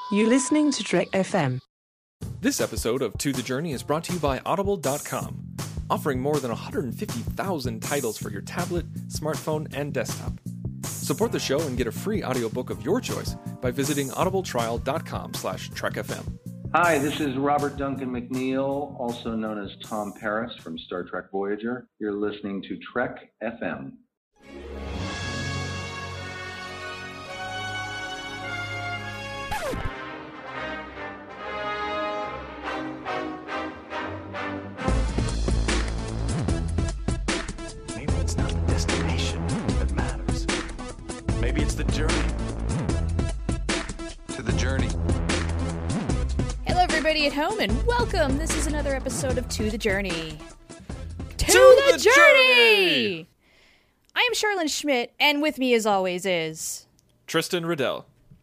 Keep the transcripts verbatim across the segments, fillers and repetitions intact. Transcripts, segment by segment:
You're listening to Trek F M. This episode of To The Journey is brought to you by Audible dot com, offering more than one hundred fifty thousand titles for your tablet, smartphone, and desktop. Support the show and get a free audiobook of your choice by visiting audibletrial.com slash trekfm. Hi, this is Robert Duncan McNeil, also known as Tom Paris from Star Trek Voyager. You're listening to Trek F M. Maybe it's not the destination that matters. Maybe it's the journey. To the journey. Hello, everybody at home, and welcome. This is another episode of To the Journey. To, To the, the journey! Journey! I am Charlene Schmidt, and with me, as always, is... Tristan Riddell.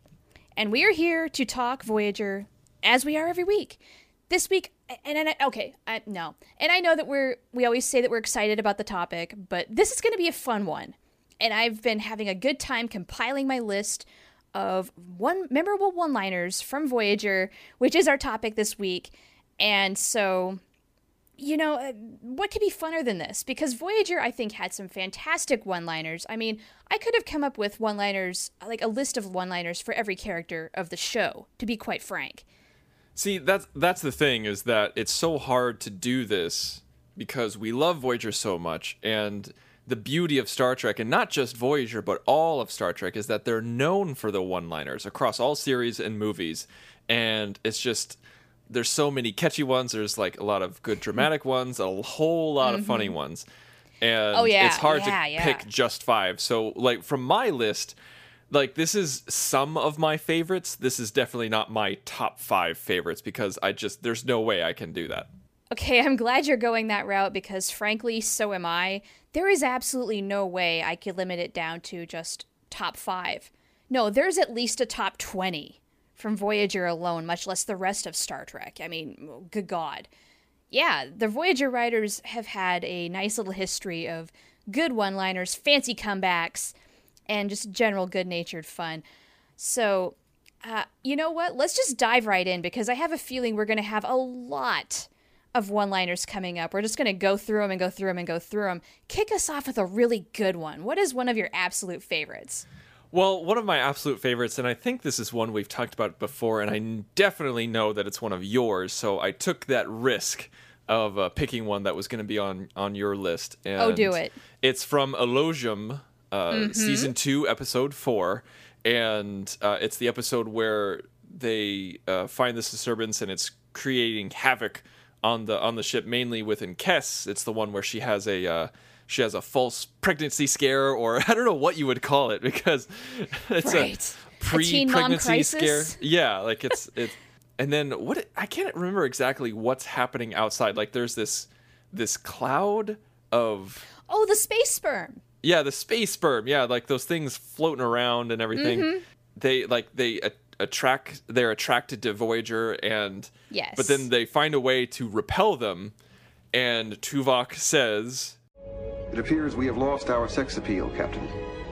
And we are here to talk Voyager, as we are every week. This week, and, and I, okay, I, no. And I know that we're, we always say that we're excited about the topic, but this is going to be a fun one. And I've been having a good time compiling my list of one memorable one-liners from Voyager, which is our topic this week. And so, you know, uh, what could be funner than this? Because Voyager, I think, had some fantastic one-liners. I mean, I could have come up with one-liners, like a list of one-liners for every character of the show, to be quite frank. See, that's, that's the thing, is that it's so hard to do this because we love Voyager so much, and the beauty of Star Trek, and not just Voyager, but all of Star Trek, is that they're known for the one-liners across all series and movies. And it's just, there's so many catchy ones. There's like a lot of good dramatic ones, a whole lot mm-hmm. of funny ones. And oh, yeah. it's hard yeah, to yeah. pick just five. So, like, from my list, like, this is some of my favorites. This is definitely not my top five favorites because I just, there's no way I can do that. Okay, I'm glad you're going that route because, frankly, so am I. There is absolutely no way I could limit it down to just top five. No, there's at least a top twenty from Voyager alone, much less the rest of Star Trek. I mean, good God. Yeah, the Voyager writers have had a nice little history of good one-liners, fancy comebacks, and just general good-natured fun. So, uh, you know what? Let's just dive right in because I have a feeling we're going to have a lot of one-liners coming up. We're just going to go through them and go through them and go through them. Kick us off with a really good one. What is one of your absolute favorites? Well, one of my absolute favorites, and I think this is one we've talked about before, and I definitely know that it's one of yours, so I took that risk of uh, picking one that was going to be on, on your list. And oh, do it. It's from Elogium, uh, mm-hmm. Season two, Episode four, and uh, it's the episode where they uh, find this disturbance, and it's creating havoc on the on the ship, mainly within Kes. It's the one where she has a uh, she has a false pregnancy scare, or I don't know what you would call it, because it's right. a pre-pregnancy a scare. Yeah, like it's it. And then what? I can't remember exactly what's happening outside. Like there's this this cloud of oh, the space sperm. Yeah, the space sperm. Yeah, like those things floating around and everything. Mm-hmm. They like they. Uh, attract they're attracted to Voyager, and yes, but then they find a way to repel them, and Tuvok says, "It appears we have lost our sex appeal, Captain."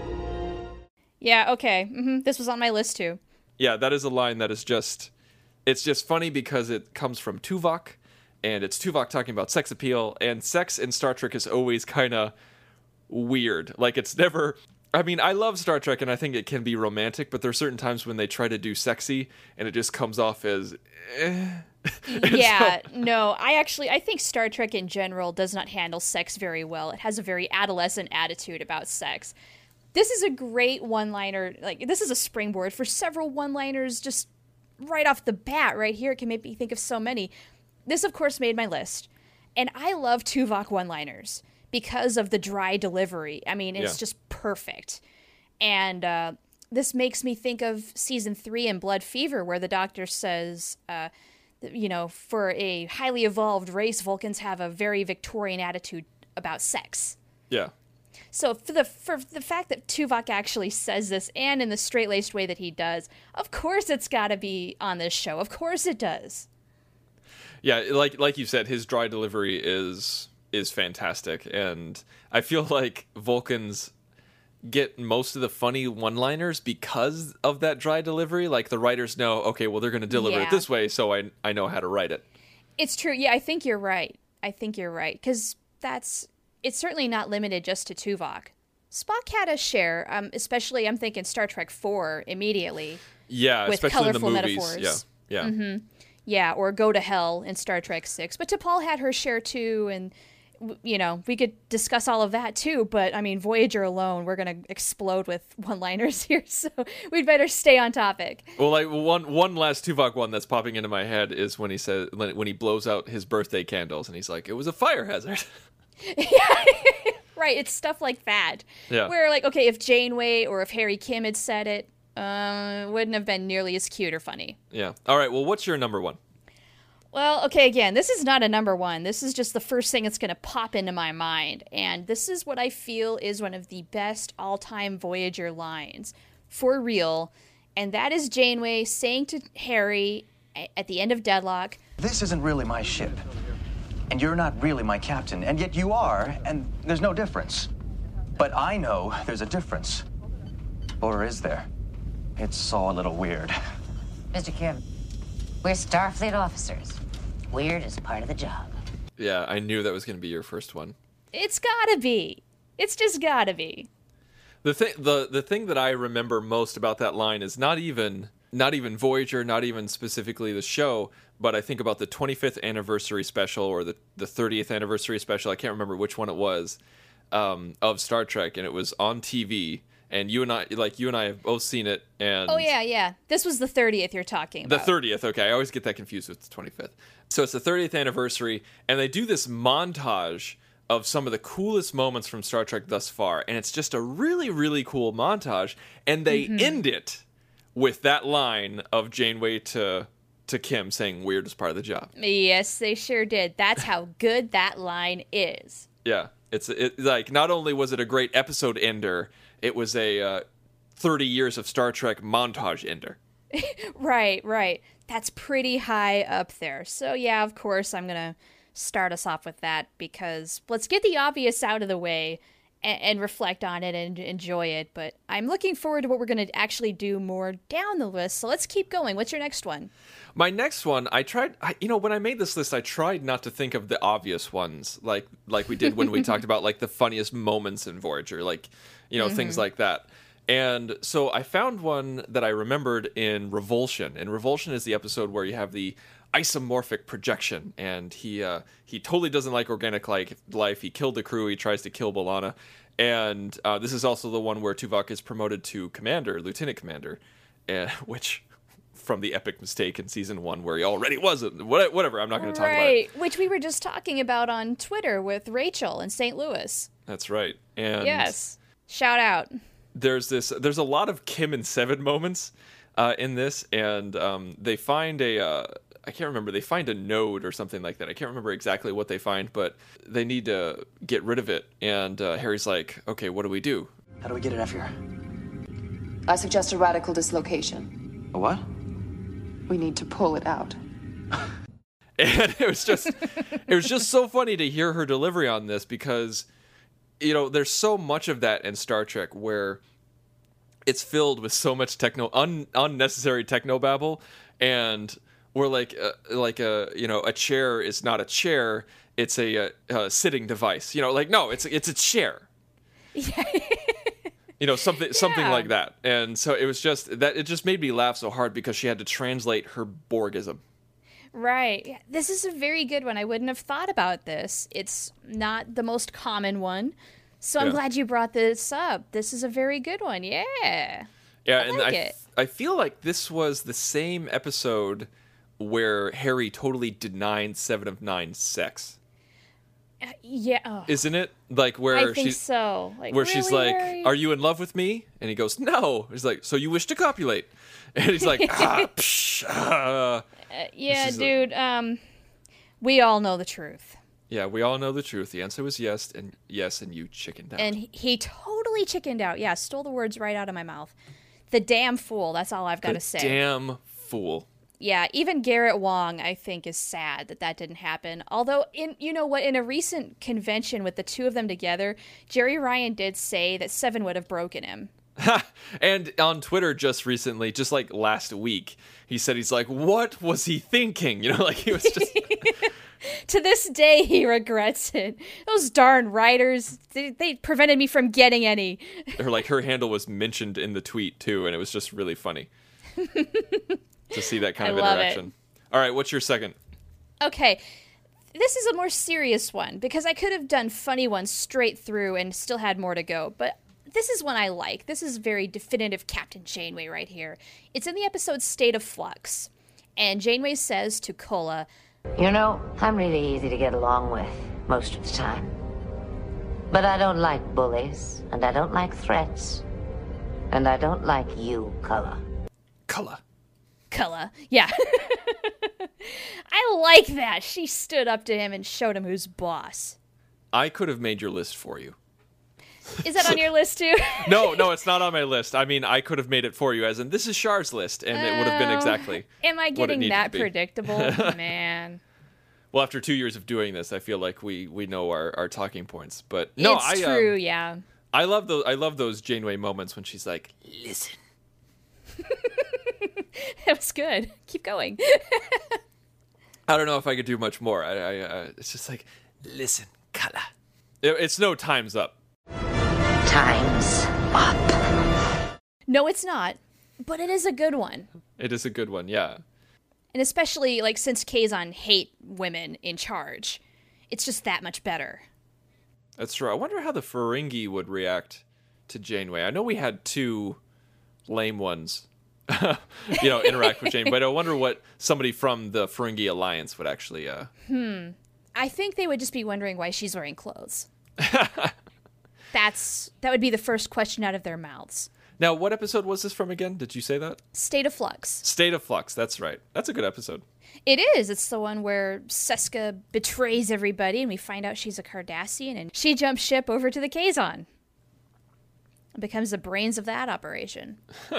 Yeah, okay. Mm-hmm. This was on my list too. Yeah, that is a line that is just it's just funny because it comes from Tuvok, and it's Tuvok talking about sex appeal, and sex in Star Trek is always kind of weird. Like it's never I mean, I love Star Trek, and I think it can be romantic, but there are certain times when they try to do sexy, and it just comes off as, eh. Yeah, so, no, I actually, I think Star Trek in general does not handle sex very well. It has a very adolescent attitude about sex. This is a great one-liner, like, this is a springboard for several one-liners just right off the bat, right here. It can make me think of so many. This, of course, made my list, and I love Tuvok one-liners because of the dry delivery. I mean, it's yeah. just perfect. And uh, this makes me think of season three in Blood Fever, where the doctor says, uh, that, you know, for a highly evolved race, Vulcans have a very Victorian attitude about sex. Yeah. So for the for the fact that Tuvok actually says this, and in the straight-laced way that he does, of course it's got to be on this show. Of course it does. Yeah, like like you said, his dry delivery is is fantastic, and I feel like Vulcans get most of the funny one-liners because of that dry delivery. Like the writers know, okay, well, they're going to deliver Yeah. it this way, so I I know how to write it. It's true. Yeah, I think you're right. I think you're right. Because that's, it's certainly not limited just to Tuvok. Spock had a share, um, especially I'm thinking Star Trek four immediately. Yeah, With especially in the colorful movies. metaphors. Yeah, yeah. Mm-hmm. Yeah, or Go to Hell in Star Trek six. But T'Pol had her share too, and, w- you know, we could discuss all of that too. But, I mean, Voyager alone, we're going to explode with one-liners here, so we'd better stay on topic. Well, like one one last Tuvok one that's popping into my head is when he says when he blows out his birthday candles and he's like, "It was a fire hazard." Right, it's stuff like that. Yeah. Where, like, okay, if Janeway or if Harry Kim had said it, uh, wouldn't have been nearly as cute or funny. Yeah. All right. Well, what's your number one? Well, okay, again, this is not a number one. This is just the first thing that's going to pop into my mind. And this is what I feel is one of the best all-time Voyager lines, for real. And that is Janeway saying to Harry a- at the end of Deadlock, This isn't really my ship. And you're not really my captain. And yet you are, and there's no difference. But I know there's a difference. Or is there? It's all a little weird. Mister Kim, we're Starfleet officers. Weird is part of the job. Yeah, I knew that was going to be your first one. it's gotta be. It's just gotta be. The thing, the the thing that I remember most about that line is not even not even Voyager, not even specifically the show, but I think about the twenty-fifth anniversary special or the the thirtieth anniversary special. I can't remember which one it was um, of Star Trek, and it was on T V. And you and I, like you and I, have both seen it. And Oh, yeah, yeah. This was the thirtieth you're talking the about. thirtieth. Okay, I always get that confused with the twenty-fifth. So it's the thirtieth anniversary, and they do this montage of some of the coolest moments from Star Trek thus far, and it's just a really, really cool montage. And they Mm-hmm. end it with that line of Janeway to to Kim saying, "Weird is part of the job." Yes, they sure did. That's how good that line is. Yeah, it's it, like not only was it a great episode ender, it was a uh, thirty years of Star Trek montage ender. Right, right. That's pretty high up there. So, yeah, of course, I'm going to start us off with that because let's get the obvious out of the way and, and reflect on it and enjoy it. But I'm looking forward to what we're going to actually do more down the list. So let's keep going. What's your next one? My next one, I tried, I, you know, when I made this list, I tried not to think of the obvious ones, like like we did when we talked about like the funniest moments in Voyager, like, you know, mm-hmm. things like that. And so I found one that I remembered in Revulsion. And Revulsion is the episode where you have the isomorphic projection, and he uh, he totally doesn't like organic like life. He killed the crew. He tries to kill B'Elanna. And uh, this is also the one where Tuvok is promoted to commander, lieutenant commander, uh, which... from the epic mistake in season one where he already wasn't. Whatever, I'm not going to talk about it. Right, which we were just talking about on Twitter with Rachel in Saint Louis. That's right. And yes, shout out. There's this. There's a lot of Kim and Seven moments uh, in this, and um, they find a. Uh, I can't remember. They find a node or something like that. I can't remember exactly what they find, but they need to get rid of it. And uh, Harry's like, "Okay, what do we do?" How do we get it out of here? I suggest a radical dislocation. A what? We need to pull it out. And it was just it was just so funny to hear her delivery on this because, you know, there's so much of that in Star Trek where it's filled with so much techno un, unnecessary technobabble, and we're like uh, like a you know a chair is not a chair, it's a, a, a sitting device. You know, like no, it's it's a chair. Yeah. You know, something yeah. something like that. And so it was just that it just made me laugh so hard because she had to translate her Borgism. Right. This is a very good one. I wouldn't have thought about this. It's not the most common one. So I'm yeah. glad you brought this up. This is a very good one. Yeah. Yeah, I and like I, it. I feel like this was the same episode where Harry totally denied Seven of Nine sex. Uh, yeah. Oh. Isn't it? Like where I think she's so. Like, where really, she's like, Harry? "Are you in love with me?" And he goes, "No." He's like, "So you wish to copulate?" And he's like, "Ah, psh, ah." Uh, yeah, This is dude. A- um, we all know the truth. Yeah, we all know the truth. The answer was yes, and yes, and you chickened out. And he, he totally chickened out. Yeah, stole the words right out of my mouth. The damn fool. That's all I've got the to say. Damn fool. Yeah, even Garrett Wong, I think, is sad that that didn't happen. Although, in you know what, in a recent convention with the two of them together, Jerry Ryan did say that Seven would have broken him. And on Twitter just recently, just like last week, he said he's like, what was he thinking? You know, like he was just... To this day, he regrets it. Those darn writers, they, they prevented me from getting any. Her, like, her handle was mentioned in the tweet, too, and it was just really funny to see that kind I of love interaction. It. All right, what's your second? Okay, this is a more serious one, because I could have done funny ones straight through and still had more to go, but this is one I like. This is very definitive Captain Janeway right here. It's in the episode State of Flux, and Janeway says to Kola, "You know, I'm really easy to get along with most of the time. But I don't like bullies, and I don't like threats, and I don't like you, Kola." Kola. Kola, yeah. I like that. She stood up to him and showed him who's boss. I could have made your list for you. Is that on your list too? No, no, it's not on my list. I mean, I could have made it for you, as in this is Char's list, and it would have been exactly. Am I what it getting needed that to be. predictable? Man. Well, after two years of doing this, I feel like we, we know our, our talking points. But no, it's I true, um, yeah. I love those. I love those Janeway moments when she's like, "Listen." That was good. Keep going. I don't know if I could do much more. I, I uh, it's just like, "Listen, Kola." It, it's no time's up. Time's up. No, it's not, but it is a good one. It is a good one, yeah. And especially, like, since Kazon hate women in charge, it's just that much better. That's true. I wonder how the Ferengi would react to Janeway. I know we had two lame ones, you know, interact with Janeway, but I wonder what somebody from the Ferengi Alliance would actually... Uh... Hmm. I think they would just be wondering why she's wearing clothes. That's That would be the first question out of their mouths. Now, what episode was this from again? Did you say that? State of Flux. State of Flux, that's right. That's a good episode. It is. It's the one where Seska betrays everybody and we find out she's a Cardassian and she jumps ship over to the Kazon. And becomes the brains of that operation.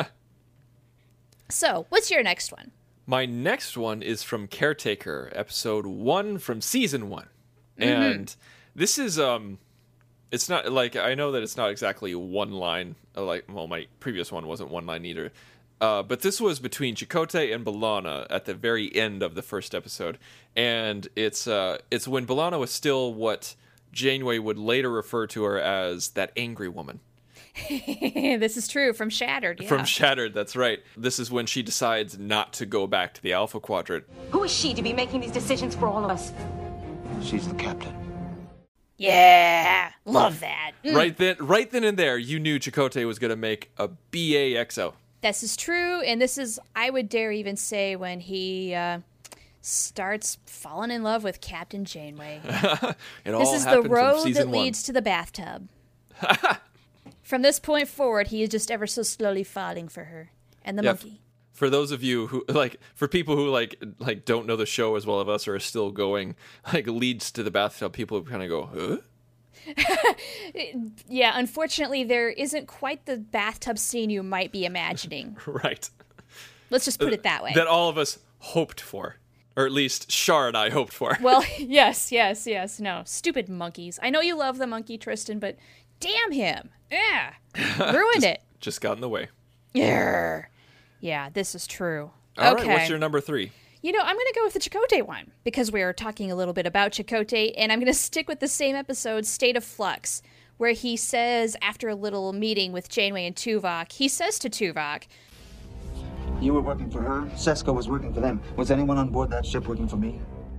So, what's your next one? My next one is from Caretaker, episode one from season one. Mm-hmm. And this is... um. It's not, like, I know that it's not exactly one line, like, well, my previous one wasn't one line either, uh, but this was between Chakotay and B'Elanna at the very end of the first episode, and it's uh, it's when B'Elanna was still what Janeway would later refer to her as that angry woman. This is true, from Shattered, yeah. From Shattered, that's right. This is when she decides not to go back to the Alpha Quadrant. Who is she to be making these decisions for all of us? She's the captain. Yeah, love that. Mm. Right then, right then and there, you knew Chakotay was going to make a B A X O. This is true, and this is, I would dare even say, when he uh, starts falling in love with Captain Janeway. It this all is the happened from road season that one. leads to the bathtub. From this point forward, he is just ever so slowly falling for her and the Yeah, monkey. For those of you who like, for people who like like don't know the show as well as us or are still going, like leads to the bathtub, people kind of go, huh? Yeah, unfortunately, there isn't quite the bathtub scene you might be imagining. Right. Let's just put it that way. That all of us hoped for, or at least Char and I hoped for. Well, yes, yes, yes. No, stupid monkeys. I know you love the monkey, Tristan, but damn him. Yeah, ruined just, it. Just got in the way. Yeah. Yeah, this is true. All okay. right, what's your number three? You know, I'm going to go with the Chakotay one, because we are talking a little bit about Chakotay, and I'm going to stick with the same episode, State of Flux, where he says, after a little meeting with Janeway and Tuvok, he says to Tuvok, "You were working for her? Seska was working for them. Was anyone on board that ship working for me?"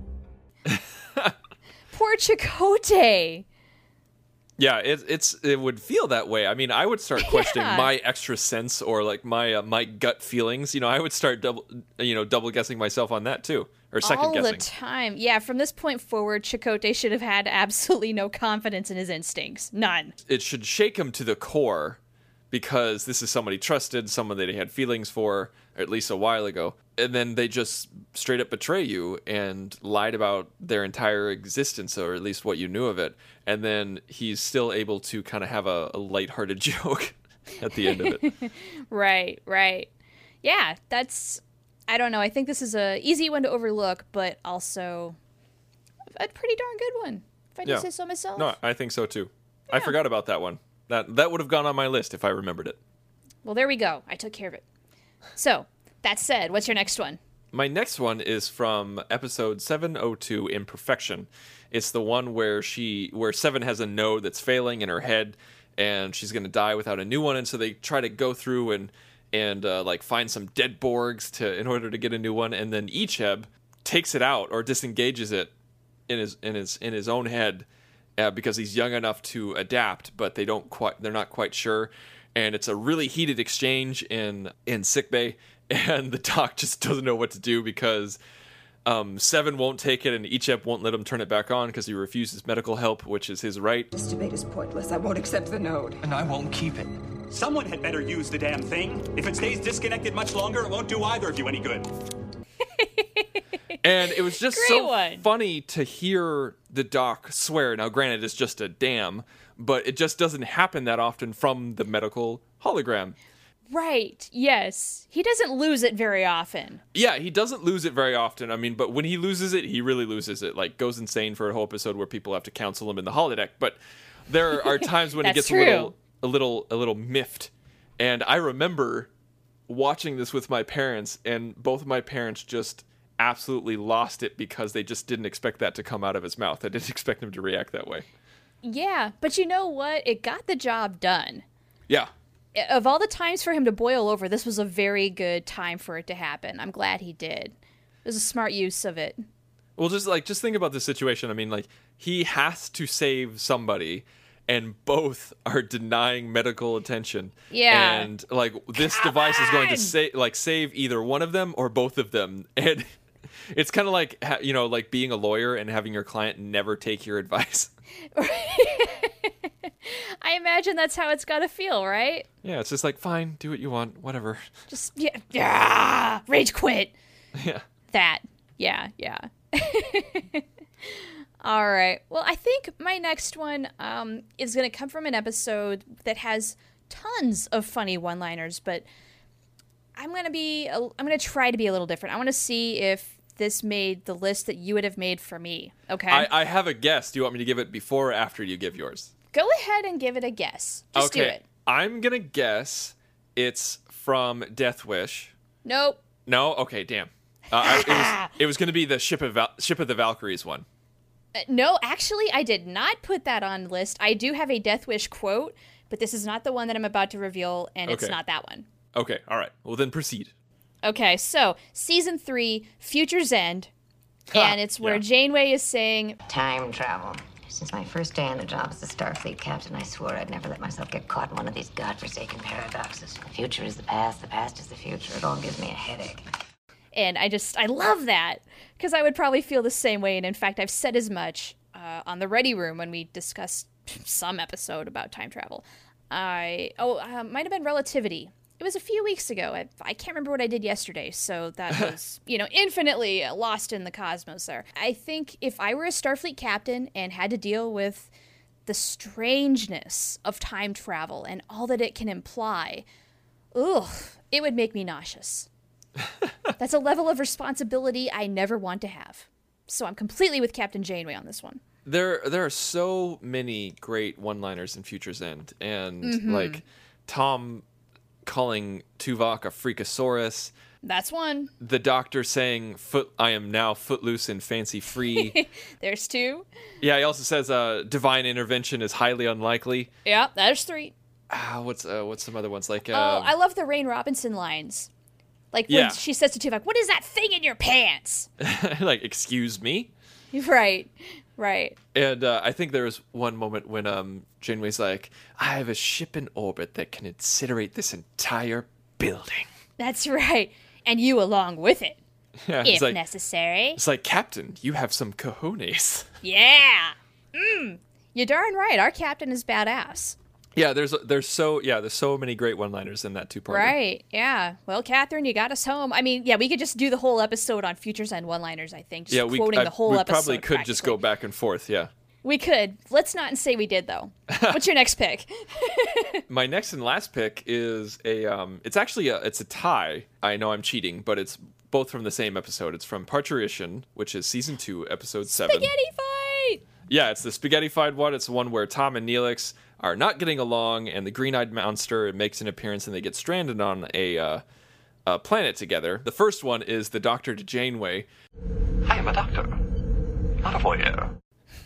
Poor Chakotay. Yeah, it, it's it would feel that way. I mean, I would start questioning Yeah. my extra sense or like my uh, my gut feelings. You know, I would start double, you know, double guessing myself on that too, or second All guessing. the time. Yeah, from this point forward, Chakotay should have had absolutely no confidence in his instincts. None. It should shake him to the core, because this is somebody trusted, someone that he had feelings for, at least a while ago, and then they just straight up betray you and lied about their entire existence, or at least what you knew of it, and then he's still able to kind of have a, a lighthearted joke at the end of it. Right, right. Yeah, that's... I don't know. I think this is a easy one to overlook, but also a pretty darn good one, if I do Yeah. say so myself. No, I think so too. I forgot about that one. That that would have gone on my list if I remembered it. Well, there we go. I took care of it. So, that said, what's your next one? My next one is from episode seven oh two, Imperfection. It's the one where she where Seven has a node that's failing in her head, and she's going to die without a new one, and so they try to go through and and uh, like find some dead Borgs to in order to get a new one, and then Icheb takes it out or disengages it in his in his in his own head uh, because he's young enough to adapt, but they don't quite they're not quite sure, and it's a really heated exchange in in sickbay. And the doc just doesn't know what to do because um, Seven won't take it and Icheb won't let him turn it back on because he refuses medical help, which is his right. This debate is pointless. I won't accept the node. And I won't keep it. Someone had better use the damn thing. If it stays disconnected much longer, it won't do either of you any good. And it was just Great so one. funny to hear the doc swear. Now, granted, it's just a damn, but it just doesn't happen that often from the medical hologram. Right. Yes. He doesn't lose it very often. Yeah, he doesn't lose it very often. I mean, but when he loses it, he really loses it. Like, goes insane for a whole episode where people have to counsel him in the holodeck. But there are times when he That's gets a true. little, a little, a little miffed. And I remember watching this with my parents, and both of my parents just absolutely lost it because they just didn't expect that to come out of his mouth. I didn't expect him to react that way. Yeah, but you know what? It got the job done. Yeah. Of all the times for him to boil over, this was a very good time for it to happen. I'm glad he did. It was a smart use of it. Well, just like just think about the situation. I mean, like he has to save somebody, and both are denying medical attention. Yeah. And like this Come device is going to on! save like save either one of them or both of them, and it's kind of like ha- you know, like being a lawyer and having your client never take your advice. I imagine that's how it's got to feel, right? Yeah, it's just like fine, do what you want, whatever. Just yeah, yeah, rage quit. Yeah. That. Yeah, yeah. All right. Well, I think my next one um, is going to come from an episode that has tons of funny one-liners, but I'm going to be a, I'm going to try to be a little different. I want to see if this made the list that you would have made for me. Okay. I, I have a guess. Do you want me to give it before or after you give yours? Go ahead and give it a guess. Just okay. do it. I'm gonna guess it's from Death Wish. Nope. No. Okay. Damn. Uh, I, it was it was gonna be the ship of Val- ship of the Valkyries one. Uh, no, actually, I did not put that on the list. I do have a Death Wish quote, but this is not the one that I'm about to reveal, and it's Okay. not that one. Okay. All right. Well, then proceed. Okay, so season three, Future's End, and it's where yeah. Janeway is saying, Time travel. Since my first day on the job as the Starfleet captain, I swore I'd never let myself get caught in one of these godforsaken paradoxes. The future is the past, the past is the future. It all gives me a headache. and I just, I love that, because I would probably feel the same way, and in fact, I've said as much uh, on the Ready Room when we discussed some episode about time travel. I, oh, uh, might have been Relativity. It was a few weeks ago. I, I can't remember what I did yesterday, so that was, you know, infinitely lost in the cosmos there. I think if I were a Starfleet captain and had to deal with the strangeness of time travel and all that it can imply, ugh, it would make me nauseous. That's a level of responsibility I never want to have. So I'm completely with Captain Janeway on this one. There, there are so many great one-liners in Future's End, and Mhm. like Tom calling Tuvok a freakosaurus. That's one. The Doctor saying, "Foot, I am now footloose and fancy free." There's two. Yeah, he also says, uh, "Divine intervention is highly unlikely." Yeah, there's three. Ah, what's uh, what's some other ones like? Oh, Uh, I love the Rain Robinson lines. Like Yeah. when she says to Tuvok, "What is that thing in your pants?" like, excuse me. Right, right. And uh, I think there was one moment when um, Janeway's like, "I have a ship in orbit that can incinerate this entire building." That's right. And you along with it, Yeah, if it's like, necessary. It's like, Captain, you have some cojones. Yeah. Mm. You're darn right. Our captain is badass. Yeah, there's there's so yeah, there's so many great one-liners in that two-parter. Right. Yeah. Well, Catherine, you got us home. I mean, yeah, we could just do the whole episode on Future's End one-liners, I think. Just Yeah, we quoting I- the whole we episode. probably could just go back and forth. Yeah. We could. Let's not say we did, though. What's your next pick? My next and last pick is a um it's actually a it's a tie. I know I'm cheating, but it's both from the same episode. It's from Parturition, which is season two, episode seven. Spaghetti fight! Yeah, it's the spaghetti fight one. It's the one where Tom and Neelix are not getting along, and the green-eyed monster makes an appearance, and they get stranded on a, uh, a planet together. The first one is the Doctor to Janeway. I am a doctor, not a voyeur.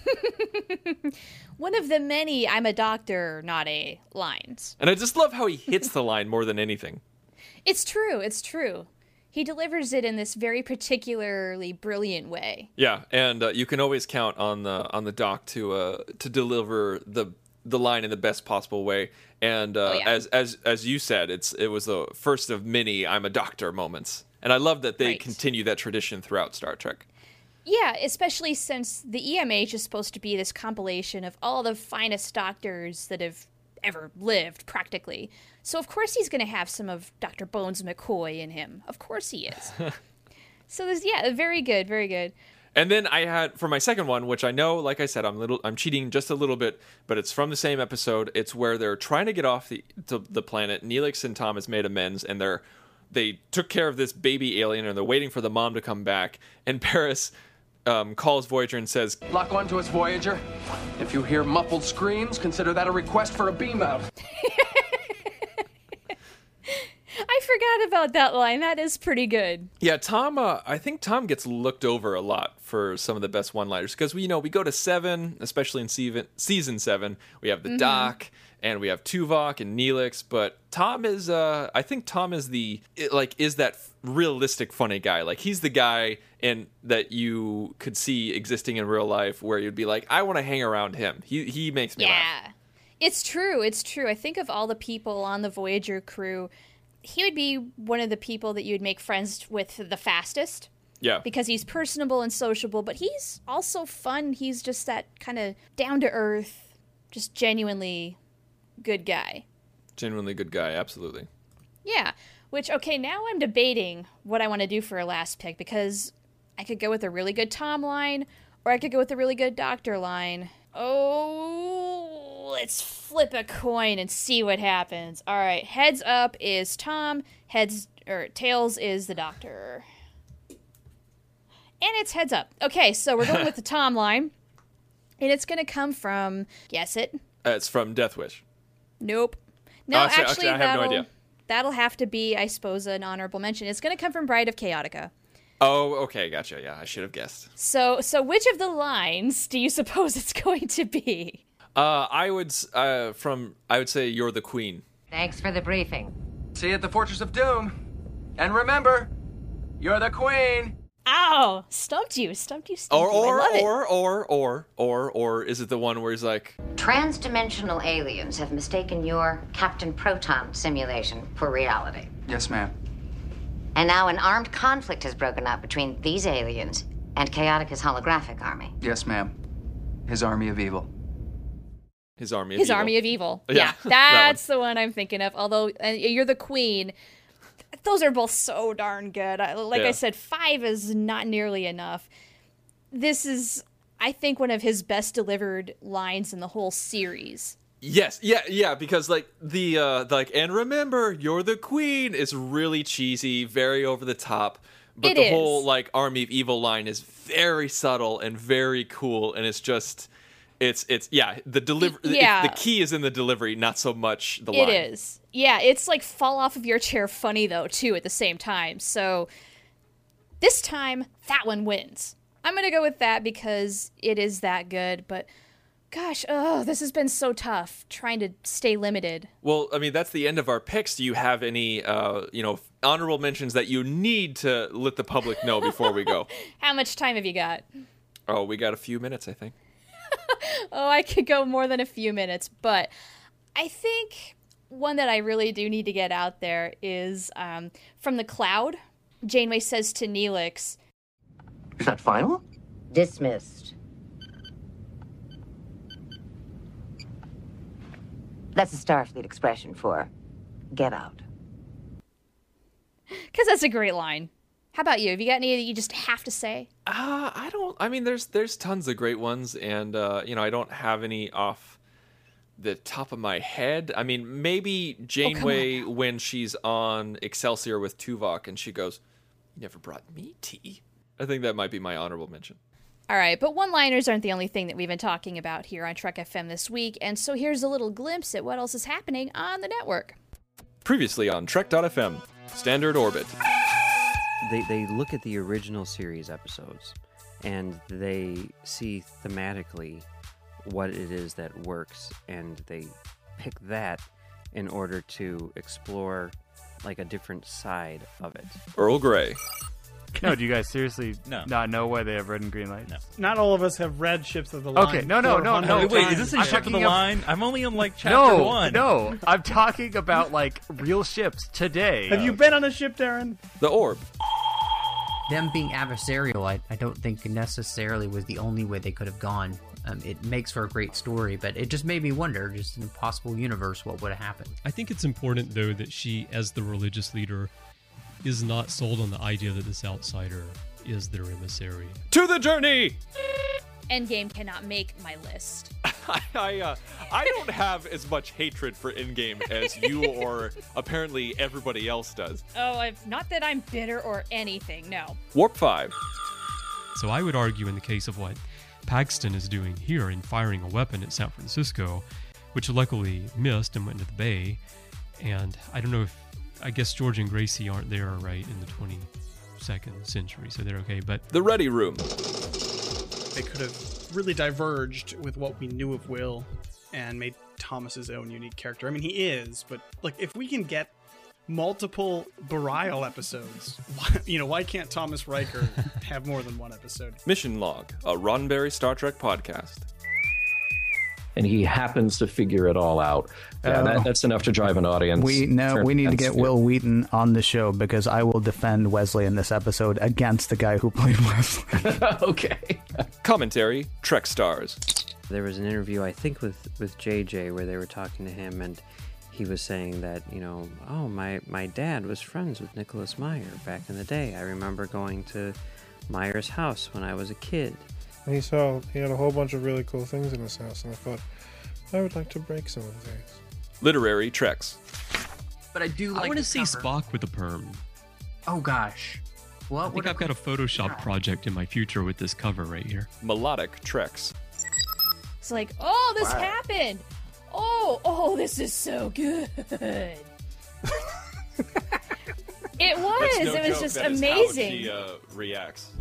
One of the many "I'm a doctor, not a" lines. And I just love how he hits the line more than anything. It's true, it's true. He delivers it in this very particularly brilliant way. Yeah, and uh, you can always count on the on the doc to uh, to deliver the the line in the best possible way. And uh, Oh, yeah. as as as you said, it's it was the first of many "I'm a doctor" moments, and I love that they Right. continue that tradition throughout Star Trek. Yeah, especially since the E M H is supposed to be this compilation of all the finest doctors that have ever lived, practically. So of course he's going to have some of Doctor Bones McCoy in him. Of course he is. So there's, yeah, very good, very good. And then I had for my second one, which I know, like I said, I'm little, I'm cheating just a little bit, but it's from the same episode. It's where they're trying to get off the the, the planet. Neelix and Tom has made amends, and they're they took care of this baby alien, and they're waiting for the mom to come back. And Paris um, calls Voyager and says, "Lock onto us, Voyager. If you hear muffled screams, consider that a request for a beam out." I forgot about that line. That is pretty good. Yeah, Tom. Uh, I think Tom gets looked over a lot for some of the best one-liners because we, you know, we go to seven, especially in season season seven. We have the Mhm. Doc, and we have Tuvok and Neelix. But Tom is, uh, I think Tom is the it, like is that realistic funny guy. Like he's the guy and that you could see existing in real life, where you'd be like, I want to hang around him. He he makes me laugh. Yeah. It's true. It's true. I think of all the people on the Voyager crew, he would be one of the people that you would make friends with the fastest. Yeah. Because he's personable and sociable, but he's also fun. He's just that kind of down-to-earth, just genuinely good guy. Genuinely good guy. Absolutely. Yeah. Which, okay, now I'm debating what I want to do for a last pick, because I could go with a really good Tom line, or I could go with a really good Doctor line. Oh, let's flip a coin and see what happens. All right, heads up is Tom, heads or tails is the Doctor. And it's heads up. Okay, so we're going with the Tom line, and it's going to come from, guess it. Uh, it's from Death Wish. Nope. No, Oh, actually- actually, actually, I have no that'll, idea. that'll have to be, I suppose, an honorable mention. It's going to come from Bride of Chaotica. Oh, okay, gotcha. Yeah, I should have guessed. So, so which of the lines do you suppose it's going to be? Uh, I would s- uh, from I would say you're the queen. Thanks for the briefing. See you at the Fortress of Doom. And remember, you're the queen. Ow! Stumped you, stumped you, stumped Or you. I or love it. or or or or or is it the one where he's like, Transdimensional aliens have mistaken your Captain Proton simulation for reality. Yes, ma'am. And now an armed conflict has broken out between these aliens and Chaotica's holographic army. Yes, ma'am. His army of evil. his army of His evil. Army of Evil. Yeah, Yeah, that that's the one I'm thinking of. Although uh, you're the queen. Those are both so darn good. I, like Yeah. I said, five is not nearly enough. This is, I think, one of his best delivered lines in the whole series. Yes, yeah, yeah, because like the uh like and remember you're the queen is really cheesy, very over the top. But It the is. whole like Army of Evil line is very subtle and very cool, and it's just it's it's yeah, the delivery yeah. the key is in the delivery, not so much the It line. is. Yeah, it's like fall off of your chair funny, though, too, at the same time. So this time, that one wins. I'm going to go with that because it is that good. But gosh, oh, this has been so tough trying to stay limited. Well, I mean, that's the end of our picks. Do you have any, uh, you know, honorable mentions that you need to let the public know before we go? How much time have you got? Oh, we got a few minutes, I think. Oh, I could go more than a few minutes. But I think one that I really do need to get out there is um, from The Cloud. Janeway says to Neelix, Is that final? Dismissed. That's a Starfleet expression for get out. because that's a great line. How about you? Have you got any that you just have to say? Uh, I don't. I mean, there's there's tons of great ones, and uh, you know, I don't have any off the top of my head. I mean, maybe Janeway when she's on Excelsior with Tuvok, and she goes, You never brought me tea. I think that might be my honorable mention. All right, but one-liners aren't the only thing that we've been talking about here on Trek F M this week, and so here's a little glimpse at what else is happening on the network. Previously on Trek dot F M, Standard Orbit. They, they look at the original series episodes, and they see thematically what it is that works, and they pick that in order to explore like a different side of it. Earl Grey. No, do you guys seriously no. not know why they have red and green lights? No. Not all of us have read Ships of the Line. Okay, no, no, no, no. Wait, wait, is this a Ship of the of... Line? I'm only on like chapter no, one. No, I'm talking about like real ships today. Have you been on a ship, Darren? The Orb. Them being adversarial, I, I don't think necessarily was the only way they could have gone. Um, it makes for a great story, but it just made me wonder, just in a possible universe, what would have happened. I think it's important, though, that she, as the religious leader, is not sold on the idea that this outsider is their emissary. To the journey! Endgame cannot make my list. I I, uh, I don't have as much hatred for Endgame as you or apparently everybody else does. Oh, I've, not that I'm bitter or anything, no. Warp five. So I would argue in the case of what Paxton is doing here in firing a weapon at San Francisco, which luckily missed and went into the bay, and I don't know if, I guess George and Gracie aren't there, right, in the twenty-second century, so they're okay, but... The Ready Room. They could have really diverged with what we knew of Will and made Thomas's own unique character. I mean, he is, but like, if we can get multiple Burial episodes, why, you know, why can't Thomas Riker have more than one episode? Mission Log, a Roddenberry Star Trek podcast. And he happens to figure it all out. Yeah, Uh, that, that's enough to drive an audience. We no, Turn we need to heads get to- Will Wheaton on the show because I will defend Wesley in this episode against the guy who played Wesley. Okay. Commentary, Trek Stars. There was an interview, I think, with, with J J where they were talking to him, and he was saying that, you know, oh, my, my dad was friends with Nicholas Meyer back in the day. I remember going to Meyer's house when I was a kid. And he saw he had a whole bunch of really cool things in his house, and I thought, I would like to break some of these. Literary Treks. But I do like I want to the see cover. Spock with a perm. Oh, gosh. What I think would I've got a Photoshop project in my future with this cover right here. Melodic Treks. It's like, oh, this Wow. happened. Oh, oh, this is so good. It was. That's no it was joke. just That is amazing. how she uh, reacts.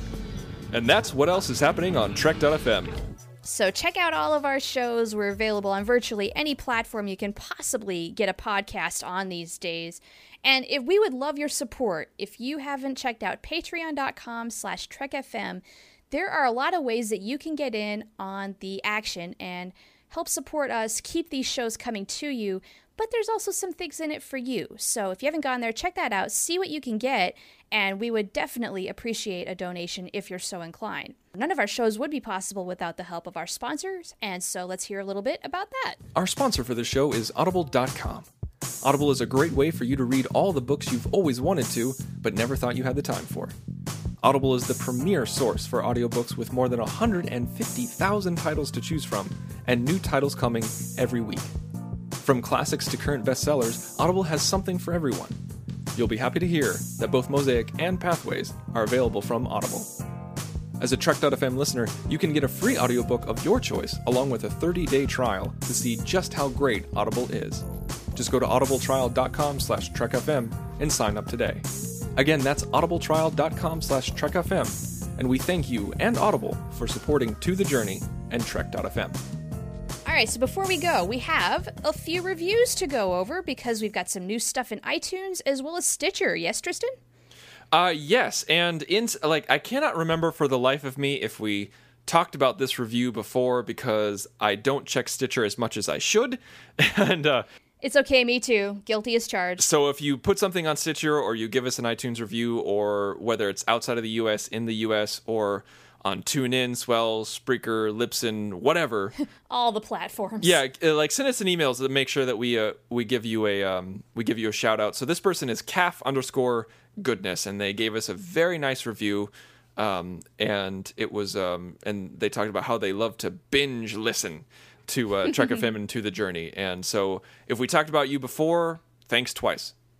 And that's what else is happening on Trek dot F M. So check out all of our shows. We're available on virtually any platform you can possibly get a podcast on these days. And if we would love your support, if you haven't checked out patreon.com slash trekfm, there are a lot of ways that you can get in on the action and help support us keep these shows coming to you. But there's also some things in it for you. So if you haven't gone there, check that out, see what you can get, and we would definitely appreciate a donation if you're so inclined. None of our shows would be possible without the help of our sponsors, and so let's hear a little bit about that. Our sponsor for this show is Audible dot com. Audible is a great way for you to read all the books you've always wanted to, but never thought you had the time for. Audible is the premier source for audiobooks with more than one hundred fifty thousand titles to choose from, and new titles coming every week. From classics to current bestsellers, Audible has something for everyone. You'll be happy to hear that both Mosaic and Pathways are available from Audible. As a Trek dot F M listener, you can get a free audiobook of your choice along with a thirty-day trial to see just how great Audible is. Just go to audibletrial.com slash trekfm and sign up today. Again, that's audibletrial.com slash trekfm, and we thank you and Audible for supporting To The Journey and Trek dot F M. All right, so before we go, we have a few reviews to go over because we've got some new stuff in iTunes as well as Stitcher. Yes, Tristan? Uh, yes, and in like I cannot remember for the life of me if we talked about this review before because I don't check Stitcher as much as I should, and uh, It's okay, me too. Guilty as charged. so if you put something on Stitcher or you give us an iTunes review, or whether it's outside of the U S, in the U S, or on TuneIn, Swell, Spreaker, Libsyn, whatever. All the platforms. Yeah, uh, like send us an email to make sure that we uh, we give you a um, we give you a shout out. So this person is calf underscore goodness, and they gave us a very nice review. Um, and it was um, and they talked about how they love to binge listen to uh, Trek F M and To The Journey. And so if we talked about you before, thanks twice.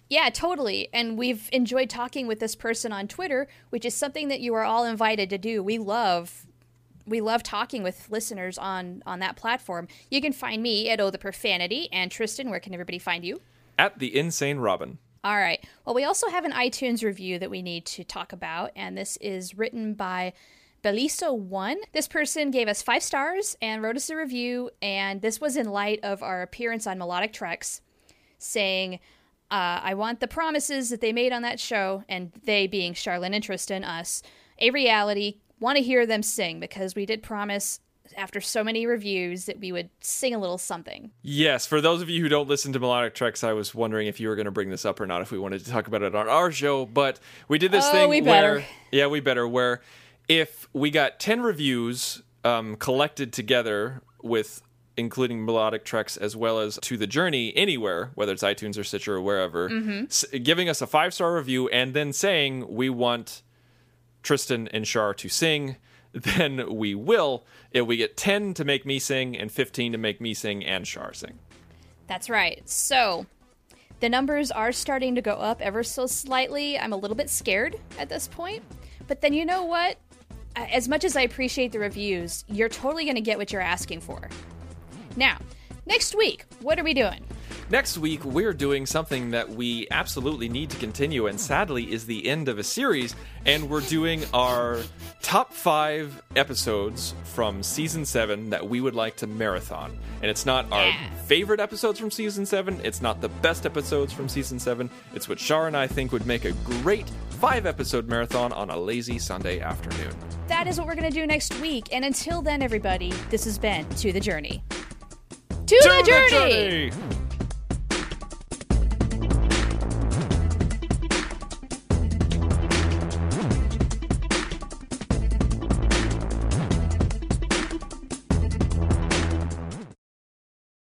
Yeah, totally. And we've enjoyed talking with this person on Twitter, which is something that you are all invited to do. We love we love talking with listeners on, on that platform. You can find me at Oh the Profanity. And Tristan, where can everybody find you? At The Insane Robin. All right. Well, we also have an iTunes review that we need to talk about, and this is written by Beliso one. This person gave us five stars and wrote us a review, and this was in light of our appearance on Melodic Treks, saying, uh, I want the promises that they made on that show, and they being Charlene and Tristan, us, a reality. Want to hear them sing, because we did promise after so many reviews that we would sing a little something. Yes, for those of you who don't listen to Melodic Treks, I was wondering if you were going to bring this up or not, if we wanted to talk about it on our show, but we did this oh, thing we where... better. Yeah, we better, where if we got ten reviews um, collected together with including Melodic Treks as well as To the Journey anywhere, whether it's iTunes or Stitcher or wherever, mm-hmm. s- giving us a five-star review and then saying we want Tristan and Char to sing, then we will. If we get ten to make me sing and fifteen to make me sing and Char sing. That's right. So the numbers are starting to go up ever so slightly. I'm a little bit scared at this point. But then you know what? As much as I appreciate the reviews, you're totally going to get what you're asking for. Now, next week, what are we doing? Next week, we're doing something that we absolutely need to continue, and sadly is the end of a series, and we're doing our top five episodes from Season seven that we would like to marathon. And it's not our Yeah. favorite episodes from Season seven, it's not the best episodes from Season seven, it's what Char and I think would make a great five-episode marathon on a lazy Sunday afternoon. That is what we're going to do next week, and until then, everybody, this has been To the Journey. To, To the the Journey! Journey!